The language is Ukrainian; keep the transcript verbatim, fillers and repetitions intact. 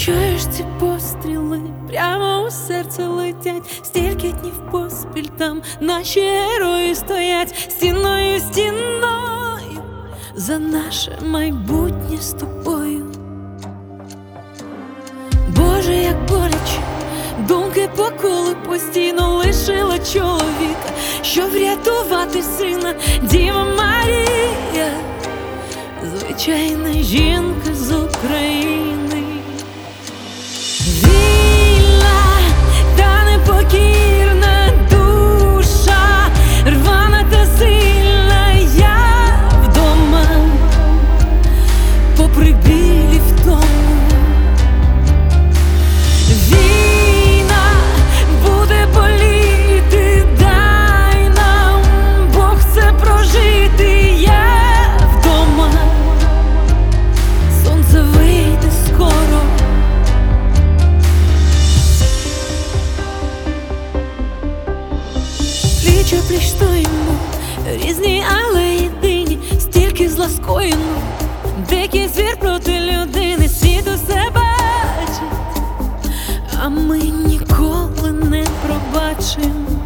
чуєш ці постріли, прямо у серце летять, стільки днів поспіль там наші герої стоять стіною, стіною за наше майбутнє з тобою. Боже, як боляче, думки по колу постійно лишила чоловіка, щоб врятувати сина. Діва Марія, звичайна жінка з України, вільна та непокірна душа, рвана та сильна, я вдома, попри білі втому. Війна буде боліти, дай нам Бог це прожити, я вдома, сонце вийде скоро. Пліч о пліч стоїмо, різні, але єдині, стільки зла скоєно, дикий звір проти людини, світ усе бачить, а ми ніколи не пробачимо.